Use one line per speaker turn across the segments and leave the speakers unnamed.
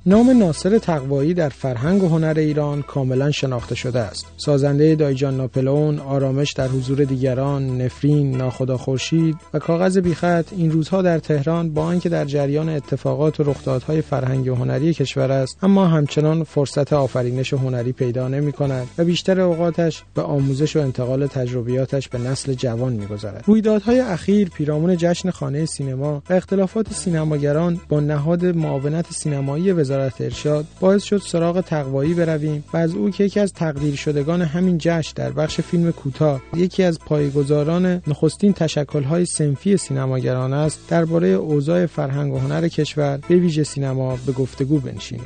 نام ناصر تقوایی در فرهنگ و هنر ایران کاملا شناخته شده است. سازنده دایجان ناپلئون، آرامش در حضور دیگران، نفرین، ناخدا خورشید و کاغذ بیخط این روزها در تهران با آنکه در جریان اتفاقات و رخدادهای فرهنگی و هنری کشور است، اما همچنان فرصت آفرینش هنری پیدا نمی‌کند و بیشتر اوقاتش به آموزش و انتقال تجربیاتش به نسل جوان می‌گذرد. رویدادهای اخیر پیرامون جشن خانه سینما و اختلافات سینماگران با نهاد معاونت سینمایی وزارت ارشاد باعث شد سراغ تقوایی برویم و از او که یکی از تقدیر شدگان همین جشن در بخش فیلم کوتاه، یکی از پایه‌گذاران نخستین تشکل‌های صنفی سینماگران است، درباره اوضاع فرهنگ و هنر کشور به ویژه سینما به گفتگو بنشینیم.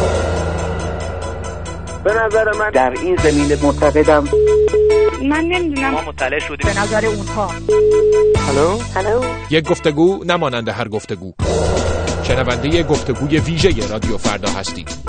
به نظر من در این زمینه معتقدم
من نمیدونم،
ما مطلع شدیم
به نظر اونها.
هلو
یک گفتگو نمانند هر گفتگو. شنونده گفتگوی ویژه رادیو فردا هستید.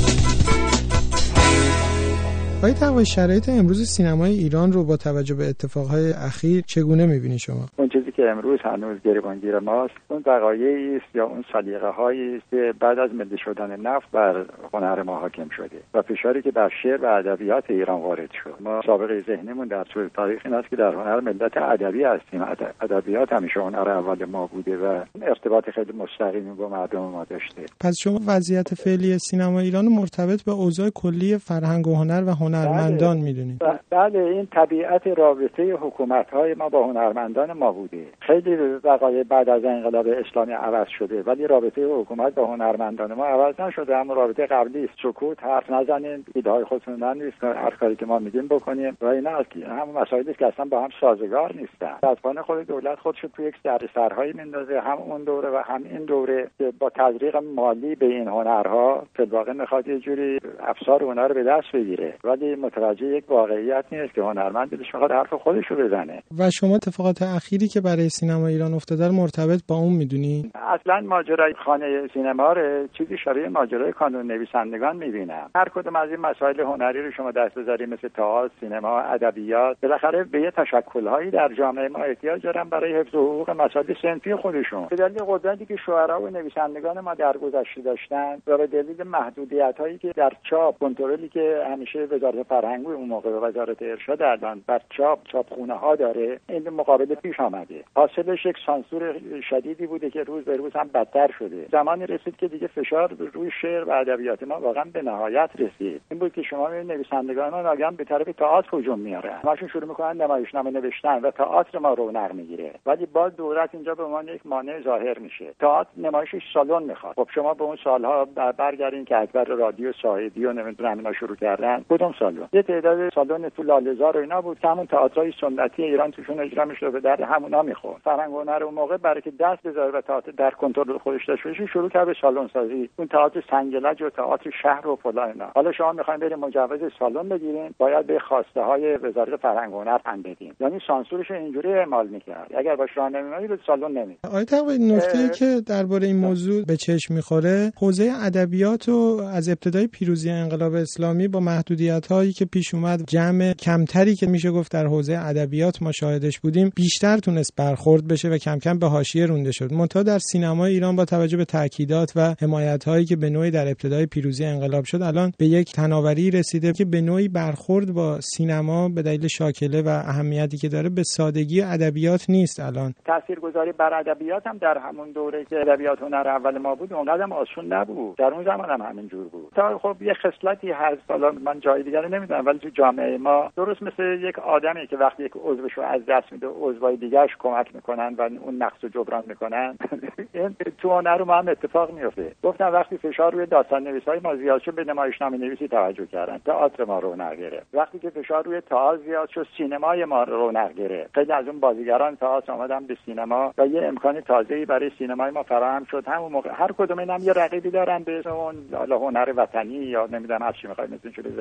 آقای تقوایی، شرایط امروز سینمای ایران رو با توجه به اتفاقهای اخیر چگونه می‌بینی شما؟
اون چیزی که امروز هنوز گریبانگیر ماست، اون وقایعی است یا اون سلیقه‌هایی است که بعد از ملی شدن نفت بر هنر ما حاکم شده و فشاری که بر شعر و ادبیات ایران وارد شد. ما سابقه ذهنمون در طول تاریخ این است که در هنر ملت ادبی هستیم. ادبیات همیشه هنر اول ما بوده و ارتباط خیلی مستقیمی با مردم ما داشته.
پس شما وضعیت فعلی سینما ایران مرتبط به اوضاع کلی فرهنگ و هنر و هنرمندان می‌دونید؟
بله، این طبیعت رابطه حکومت‌های ما با هنرمندان ما بوده. خیلی وقایع بعد از انقلاب اسلامی عوض شده، ولی رابطه حکومت با هنرمندان ما عوض نشده. اما رابطه قبلی است. سکوت، حرف نزنین، ایده‌های خودتون ننویسین، هر کاری که ما میگیم بکنیم و اینا هم مسائلی که اصلا با هم سازگار نیستن. از پانه خود دولت خودش تو یک دردسرهایی میندازه، هم اون دوره و هم این دوره، که با تزریق مالی به این هنرها فی الواقع میخواد یه جوری افسار هنر رو به دست بگیره، ولی متوجه یک واقعیت نیست که هنرمند دلش میخواد حرف خودش رو بزنه.
و شما اتفاقات اخیری که برای سینما ایران افتاده مرتبط با اون میدونی؟
اصلا ماجرای خانه سینما رو چیزی شبیه ماجرای کانون نویسندگان میبینم. هر کدوم از این مسائل هنری رو شما دست بذارید، مثل تئاتر، سینما، ادبیات، بالاخره به یه تشکل‌هایی در جامعه ما احتیاج دارن برای حفظ حقوق مسائل صنفی خودشون. به دلیل قدرتی که شعرا و نویسندگان ما در گذشته داشتن و به دلیل محدودیت‌هایی که در چاپ، کنترلی که همیشه وزارت فرهنگ اون موقع و وزارت ارشاد الان بر چاپخونه‌ها داره، این مقابله پیش آمده. حاصلش یک سانسور شدیدی بوده که روز به روز هم بدتر شده. زمانی رسید که دیگه فشار روی شعر و ادبیات ما واقعا به نهایت رسید. این بود که شما می‌بینید نویسندگان ما ناگهان به طرف تئاتر هجوم میارن. همشون شروع می‌کنن نمایشنامه نوشتن و تئاتر ما رونق میگیره. ولی باز دولت اینجا به عنوان یک مانع ظاهر میشه. تئاتر نمایشش سالن میخواد. خب شما به اون سالها برگردین که اکبر رادیو صاحبی و نمیدونم اینا شروع کردن. کدوم سالن؟ یه تعداد سالن تو لاله‌زار و اینا بود که همون تئاترای سنتی ایران توشون اجرا می‌شد، به درد همونا می‌خورد. فرهنگ و هنر اون موقع برای که دست بذاره و تئاتر در کنترل خودش داشته باشه، شروع کرد به سالن سازی. اون تئاتر سنگلج و تئاتر شهر و فلان اینا. حالا شما می‌خواید برید مجوز سالن بگیرین، باید به خواسته‌های وزارت فرهنگ و هنر پن بدین. یعنی سانسورش اینجوری اعمال می‌کرد. اگر باش راهنمایی به سالن نمی‌رید.
آقای تقوایی، نکته‌ای که درباره این موضوع به چشم می‌خوره، حوزه ادبیات و از ابتدای پیروزی انقلاب اسلامی با محدودیت‌هایی که پیش اومد، جمع کمتری که میشه گفت در حوزه ادبیات ما شاهدش بودیم، بیشتر تونست برخورد بشه و کم کم به حاشیه رونده شد. منتها در سینمای ایران با توجه به تاکیدات و حمایت‌هایی که به نوعی در ابتدای پیروزی انقلاب شد، الان به یک تناوری رسیده که به نوعی برخورد با سینما به دلیل شاکله و اهمیتی که داره به سادگی ادبیات نیست. الان
تاثیرگذاری بر ادبیات هم در همون دوره که ادبیات هنر اول ما بود اونقدر آسون نبود. در اون زمان هم همین جور بود. تا خب یه خصلتی هست، حالا من جای دیگه نمیدونم، ولی تو جامعه ما درست مثل یک آدمی که وقتی یک عضوشو از دست میده عضوای دیگه‌اش کمک میکنن و اون نقصو جبران میکنن، این تو هنر ما هم اتفاق میفته. گفتم وقتی فشار روی داستان نویسای ما زیاد شد، به نمایشنامه نویسی توجه کردن، تئاتر ما رونق گرفت. وقتی که فشار روی تئاتر زیاد شد، سینمای ما رونق گرفت. خیلی از اون بازیگران تئاتر اومدن به سینما و یه امکان تازه‌ای برای سینمای ما فراهم شد. همون موقع هر کدوم اینم یه رقیبی دارن به اون حالا هنر وطنی یا نمیدونم هر چی می‌خواید مثلا چه بذارین، یا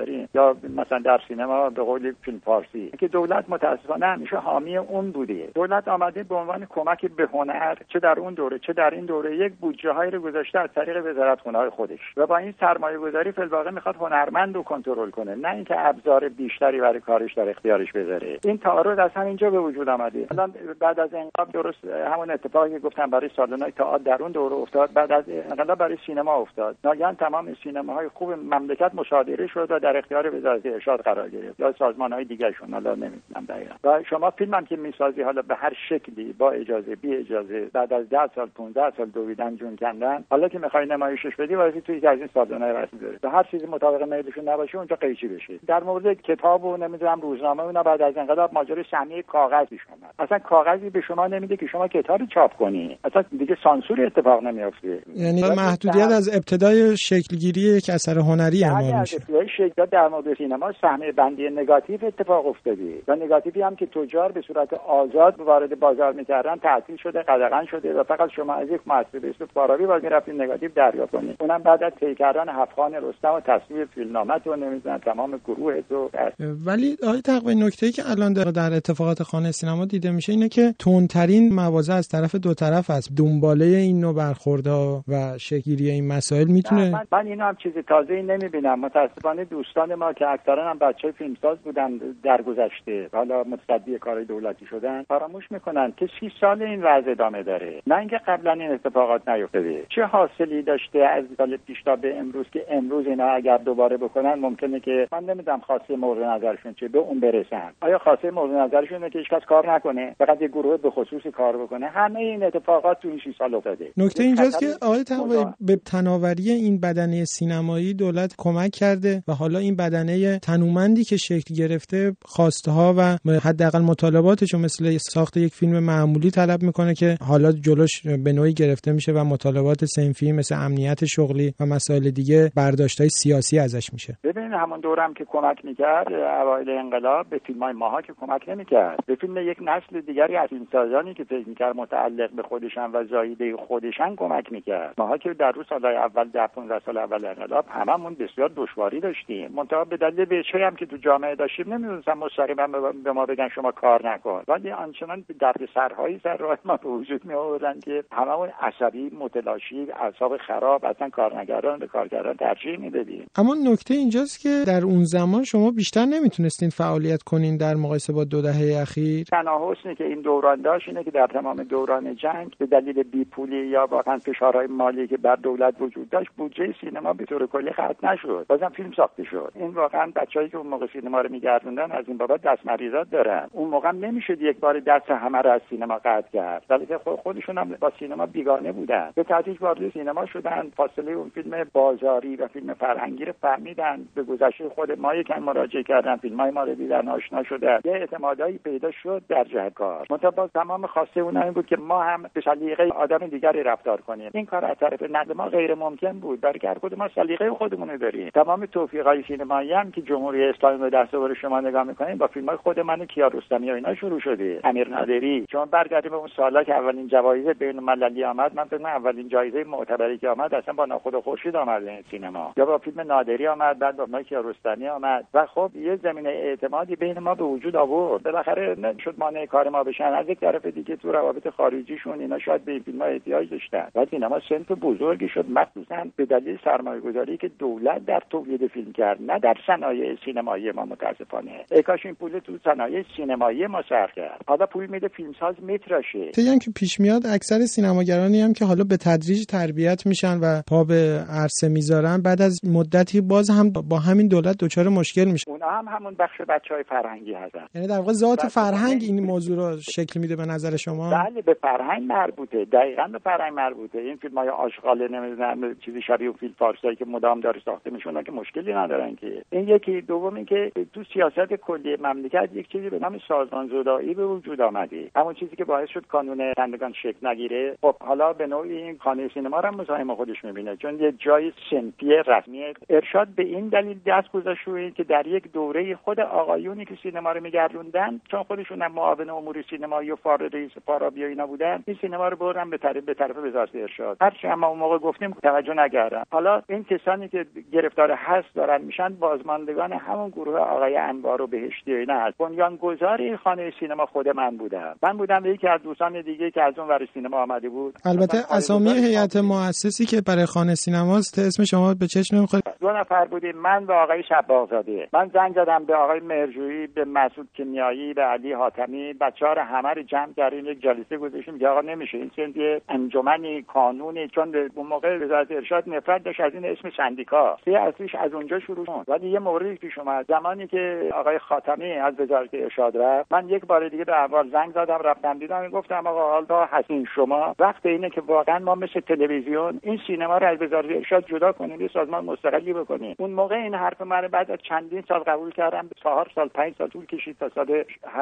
یا مثلا در سینما به قول فیلم فارسی که دولت متاسفانه همیشه حامی اون بوده. دولت آمده به عنوان کمک به هنر، چه در اون دوره چه در این دوره، یک بودجه‌هایی رو گذاشته از طریق وزارتخونه‌های خودش و با این سرمایه‌گذاری فی الواقع میخواد هنرمند رو کنترل کنه، نه اینکه ابزار بیشتری برای کارش در اختیارش بذاره. این تعارض از همینجا به وجود آمده. الان بعد از انقلاب درست همون اتفاقی که گفتم برای سالن‌های تئاتر در اون دوره افتاد، بعد از انقلاب برای سینما افتاد. ناگهان تمام سینماهای خوب مملکت مصادره شد و در اختیار وزارت ارشاد قرار گرفت یا سازمان‌های دیگه‌شون، حالا نمی‌دونم دقیقاً. و شما فیلمم که می‌سازی حالا به هر شکلی، با اجازه بی اجازه، بعد از 10 سال 15 سال دویدن جون کندن، حالا که می‌خوای نمایشش بدی واسه توی از این سازمان‌های رسمی داره و هر چیزی مطابق میلشون نباشه اونجا قیچی بشه. در مورد کتاب و نمی‌دونم روزنامه اونا بعد از انقلاب ماجرای سهمیه کاغذی شما، اصلا کاغذی به شما نمیده که شما کتابی چاپ کنی، اصلا دیگه سانسور اتفاق نمیافته.
یعنی محدودیت از ابتدای شکلگیری یک اثر هنری اعمال میشه.
ابتدای شکل در مورد سینما سهمیه بندی نگاتیو اتفاق افتاده و نگاتیوی هم که تجار به صورت آزاد وارد بازار می‌کردن تعطیل شده، قدغن شده و فقط شما از یک مؤسسه اسم فارابی باید می‌رفتید نگاتیو دریافت کنید. اونم بعد از طی کردن هفت‌خوان رستم و تصویر فیلمنامه تو نمی‌دونم تمام گروه تو.
ولی آقای تقوی نکته‌ای که الان در اتفاقات خانه سینما دیده میشه اینه که تندترین مواضع از طرف دو طرف است. دنباله این نوع برخوردها و شکل‌گیری این مسائل میتونه
من اینا هم چیز تازه‌ای نمی‌بینم. متأسفانه دوستان ما که اکثرا هم بچه‌های فیلمساز بودن در گذشته، حالا متصدی کارهای دولتی شدن، فراموش میکنن که 30 سال این وضع ادامه داره، نه اینکه قبلا این اتفاقات نیفتاده. چه حاصلی داشته از سال پیش تا به امروز که امروز اینا اگر دوباره بکنن ممکنه که من نمیدونم خواسته مورد نظرشون چه به اون برسن. آیا خواسته مورد نظرشون اینه که هیچ کس کار نکنه، فقط یه گروه به خصوصی کار بکنه؟ همه این اتفاقات تو این 6 سال افتاده.
نکته اینجاست که آقای تقوی به تناوری این بدنه سینمایی دولت کمک کرده و حالا این بدنه تنومندی که شکل گرفته خواسته ها و حداقل مطالباتش مثل ساخت یک فیلم معمولی طلب میکنه که حالا جلوش به نوعی گرفته میشه و مطالبات صنفی مثل امنیت شغلی و مسائل دیگه برداشت‌های سیاسی ازش میشه.
ببین همون دورم که کمک میکرد اوایل انقلاب به فیلم‌های ماها که کمک نمیکرد، به فیلم یک نسل دیگری از فیلمسازانی که فکر میکرد متعلق به خودشن و زایده خودشن کمک میکرد. ماها که در روز سال‌های اول 10-15 سال اول انقلاب هممون بسیار دشواری داشتیم، منتها به دلیل بچه‌ای هم که تو جامعه داشتیم نمی‌دونستم مستقیما به ما بگن شما کار نکن، ولی آنچنان دردسرهایی سر راه ما به وجود می‌آوردن که هممون عصبی، متلاشی، اعصاب خراب، اصلا کارنگران به کارگران ترجیح میدادیم.
اما نکته اینجاست که در اون زمان شما بیشتر نمیتونستین فعالیت کنین در مقایسه با 2 دهه اخیر.
تنها حسنی که این دوران داشت اینه که در تمام دوران جنگ به دلیل بیپولی یا واقعا فشارهای مالی که بر دولت وجود داشت بودجه سینما به طور کلی ختم نشد، بازم فیلم ساخته شد. این واقعا بچه‌ای که اون موقع سینما رو می‌گردوندن از این بابت دست مریضات دارن. اون موقع نمیشد یک بار دست همه رو از سینما قطع کرد، ولی که خودشون هم با سینما بیگانه بودن، به تدریج وارد سینما شدن، فاصله اون فیلم بازاری و فیلم فرهنگی رو فهمیدن، به گذشته خود ما یکم مراجعه کردن، فیلم‌های ما رو دیدن، آشنا شدن، یه اعتمادایی پیدا شد در جهت کار. منتها تمام خواسته اون این بود که ما هم به سلیقه آدم دیگری رفتار کنیم. این کار از طرف نقد ما غیر ممکن بود، برای هر کدوم ما سلیقه خودمون رو داریم. تمام توفیقای سینمایی هم که جمهوری اسلامی به دستاورد شما نگاه می‌کنید با فیلم‌های خود من کیارستمی و اینا شروع شده. امیر نادری، شما برگردید به اون سالا که اولین جوایز بین‌المللی آمد، من فکر کنم اولین جایزه معتبری که آمد اصلا با ناخدا خورشید آمد این سینما، یا با فیلم نادری آمد، بعد با کیارستمی آمد و خب یه زمینه اعتمادی بین ما به وجود آورد. بالاخره نشد مانع کار ما بشن. از یک طرف دیگه تو روابط خارجیشون اینا شاید به این فیلم‌ها احتیاج داشتن. بعد سینما صنف بزرگی شد مخصوصا به دلیل سرمایه‌گذاری که دولت در تولید فیلم کرد، نه در صنایع سینمایی ما. متاسفانه ای کاش این پول تو صنایع سینمایی ما صرف کرد. حالا پول میده فیلمساز میتراشه.
طبعاً که پیش میاد اکثر سینماگرانی هم که حالا به تدریج تربیت میشن و پا به عرصه میذارن، بعد از مدتی باز هم با همین دولت دچار مشکل میشه.
اونا هم همون بخش بچهای فرهنگی هستن.
یعنی در واقع ذات فرهنگ این موضوع رو شکل میده به نظر شما؟
بله به فرهنگ مربوطه، دقیقاً به فرهنگ مربوطه. این فیلم‌های آشغال نمیدونم چیزی شبیه فیلم فارسی که مدام داره ساخته میشونه که مشکلی ندارن که. این یکی. دوم این که تو سیاست کلی مملکت یک چیزی به نام سازمان زدایی به وجود آمده، همون چیزی که باعث شد کانون کنندگان شکل نگیره. خب حالا به نوعی این خانه سینما رو هم مزاحم خودش میبینه، چون یه جای صنفی رسمی ارشاد به این دلیل دست گذاشته که در یک دوره خود آقایونی که سینما رو میگردوندن، چون خودشون هم معاون امور سینمایی و رئیس فارابی و اینا بودن، این سینما رو بردن به طرف وزارت ارشاد. هرچی ما اون موقع گفتیم توجه نکردن. حالا این کسانی که گرفتار هست دارن میشن بازماندگان همون گروه آقای انوار و بهشتی اینا هست. بنیانگذار خانه سینما خود من بودم یکی از دوستان دیگه که از اون ور سینما آمده بود.
البته اسامی هیئت مؤسسی که برای خانه سینماست اسم شما به چشم میخوره.
2 نفر بودیم، من و آقای شباغزاده. من زنگ زدم به آقای مهرجویی، به مسعود کیمیایی، به علی حاتمی، بچه‌ها رو همه رو جمع کردیم یک جلسه گذاشتیم که آقا نمیشه این سنتی انجمنی قانونی، چون اون موقع وزارت ارشاد نفرت داشت از این اسم سندیکا. اصلیش از اونجا شروع شد. ولی یه موردی پیش اومد زمانی که آقای خاتمی از وزارت ارشاد رفت، من یک بار دیگه به احوال زنگ زدم، رفتم دیدم، گفتم آقا حالا هستین شما، وقت اینه که واقعا ما مثل تلویزیون این سینما رو از وزارت ارشاد جدا کنیم، یه سازمان مستقلی بکنیم. اون موقع این حرف من بعد از چندین سال قبول کردم. 4 سال 5 سال طول کشید تا سال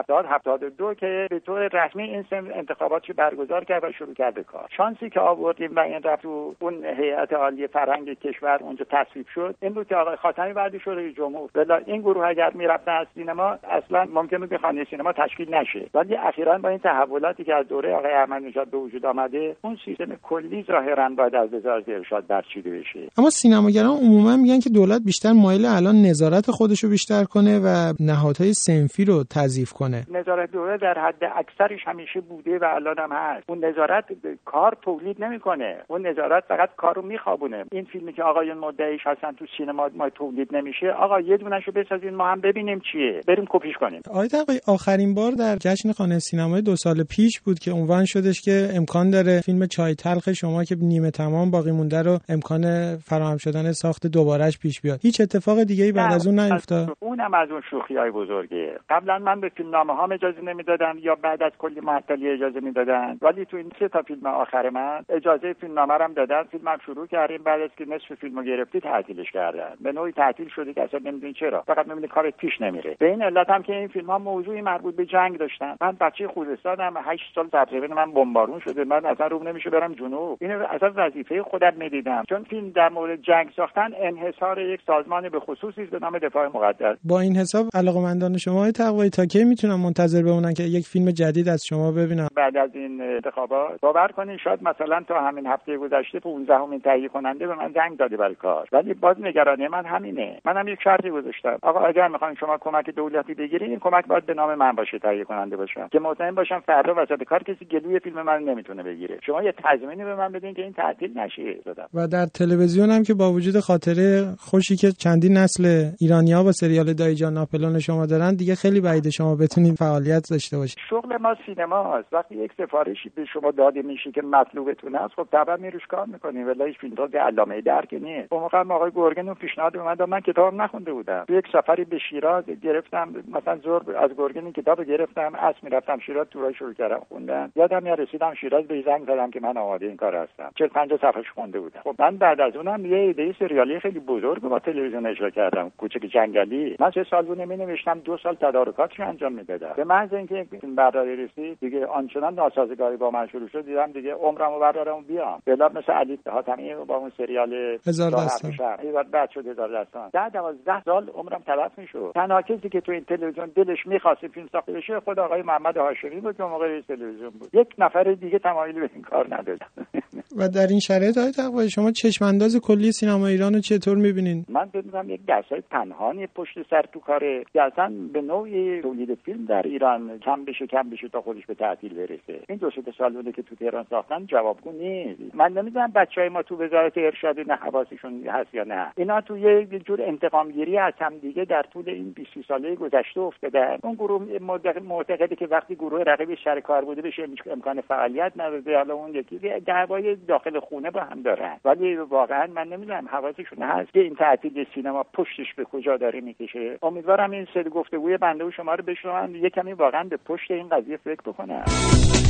72 که به طور رسمی این انتخاباتش برگزار کرد و شروع کرد به کار. شانسی که آوردیم و این رفت تو اون هیئت عالی فرهنگ کشور اونجا تصویب شد، این بود که آقای خاتمی بعد شد رئیس جمهور. بلا این گروه اگر میرفتن از سینما اصلا ممکن بود که خانه سینما تشکیل نشه. ولی اخیراً با این تحولاتی که از دوره آقای احمدی‌نژاد به وجود آمده، اون سیستم کلی ظاهراً باید از وزارت ارشاد برچیده بشه.
اما سینماگران عموما میگن که دولت بیشتر مایل الان نظارت خودشو بیشتر کنه و نهادهای صنفی رو تضعیف کنه.
نظارت دولت در حد اکثرش همیشه بوده و الان هم هست. اون نظارت کار تولید نمیکنه، اون نظارت فقط کارو میخوابونه. این فیلمی که آقایون مدعیش هستن تو سینما ما تولید نمیشه، آقا یه دونهشو بسازین ما هم ببینیم چیه، بریم کپیش کنیم.
آقای تقوی آخرین بار در جشن خانه سینمای 2 سال پیش بود که عنوان شدش که امکان داره فیلم چای تلخ شما که نیمه تمام باقی مونده رو امکان فراهم شدن ساخت دوبارهش پیش بیاد. هیچ اتفاق دیگه‌ای بعد از اون نیفتاد.
اونم از اون شوخی‌های بزرگه. قبلا من به فیلمنامه‌ها اجازه نمیدادم یا بعد از کلی معطلی اجازه میدادن، ولی تو این 3 تا فیلم آخر من اجازه فیلمنامه رو دادن. فیلمم شروع کردیم، بعد از که نصف فیلمو گرفتی تعطیلش کردن. به نوعی تعطیل شده که اصلا نمیدونی چرا، فقط میبینی کار پیش نمیره. به این علت هم که این فیلم‌ها موضوعی مربوط به جنگ داشتن. من بچه خوزستانم، 8 سال تقریبا من بمبارون شده، من اصلا روم نمیشه برم جنوب. اینو اصلا وظیفه خودم میدیدم، چون فیلم در مورد جنگ ساختن انحصار یک سازمان به خصوصی به نام دفاع مقدس.
با این حساب علاقه‌مندان شما تقوی تا کی میتونن منتظر بمونن که یک فیلم جدید از شما ببینن
بعد از این انتخابات؟ باور کنین شاید مثلا تا همین هفته گذشته 15مین تهیه کننده به من زنگ داده برای کار، ولی باز نگرانی من همینه. منم یک شرطی گذاشتم، آقا اگر میخواین شما کمک دولتی بگیرید این کمک باید به نام من باشه، تهیه کننده باشم که مطمئن باشم فردا وسط کار کسی گلوی فیلم من نمیتونه بگیره. شما یه تضمینی به من بدین که این تعطیل نشه.
و در تلویزیون هم که با وجود خاطره خوشی که چندین نسل ایرانی‌ها با سریال دایجان ناپلئون شما دارن، دیگه خیلی بعیده شما بتونید فعالیت داشته باشید.
شغل ما سینماست. وقتی یک سفارشی به شما داده میشه که مطلوبتون است، خب طبعا میروش کار میکنین. ولی هیچ فیلم ساز علامه درک نیست. اون موقع آقای گرگن اون پیشنهاد به من داد، من کتاب نخونده بودم. تو یک سفری به شیراز گرفتم، مثلا زور از گرگن این کتاب گرفتم، اسب میرفتم شیراز، تورای شروع کردم خوندن. یادم میاد رسیدم شیراز به زنگ زدم که من آماده این کار هستم. 40-50 صفحه‌اش خونده بودم. خب من بعد از اونم یه ایده سریالی خیلی بزرگ با تلویزیون اجرا کردم، کوچک جنگلی. من 3 سال بود نمی‌نوشتم، 2 سال تدارکاتش رو انجام میدادم. به محض اینکه این برداری رسید دیگه آنچنان ناسازگاری با من شروع شد، دیدم دیگه عمرمو بردارم بیام. بلا مثل علی حاتمی با اون سریال
هزار دستان
بعد شد 1000 دستان. 10-12 سال عمرم تلف میشد. تنها کسی که تو این تلویزیون دلش می‌خواست فیلم ساخته بشه خود آقای محمد هاشمی بود که موقع رئیس تلویزیون بود. یک نفر دیگه تمایلی به این کار نداشت.
و در این شرایط های تقوی شما چشم انداز کلی سینما ایران رو چطور می‌بینین؟
من می‌گم یک دستای پنهانی پشت سر تو کاره که اصلا به نوعی تولید فیلم در ایران کم بشه تا خودش به تعطیل برسه. این 2-3 سال بوده که تو تهران ساختن جوابگو نیست. من نمی‌دونم بچهای ما تو وزارت ارشاد نه حواسشون هست یا نه. اینا تو یه جور انتقام گیری از هم دیگه در طول این 20 ساله گذشته افتادن. اون گروه معتقده که وقتی گروه رقیب سر کار بوده بشه امکان فعالیت نداره. حالا اون یکی دعوای داخل خونه با هم دارن. ولی واقعا من نمی‌دونم حواسشون هست که این تعطیل سینما پشتش به کجا داره میکشه. امیدوارم این سری گفتگوی بنده و شما رو بشنون، یه کمی واقعا به پشت این قضیه فکر بکنن.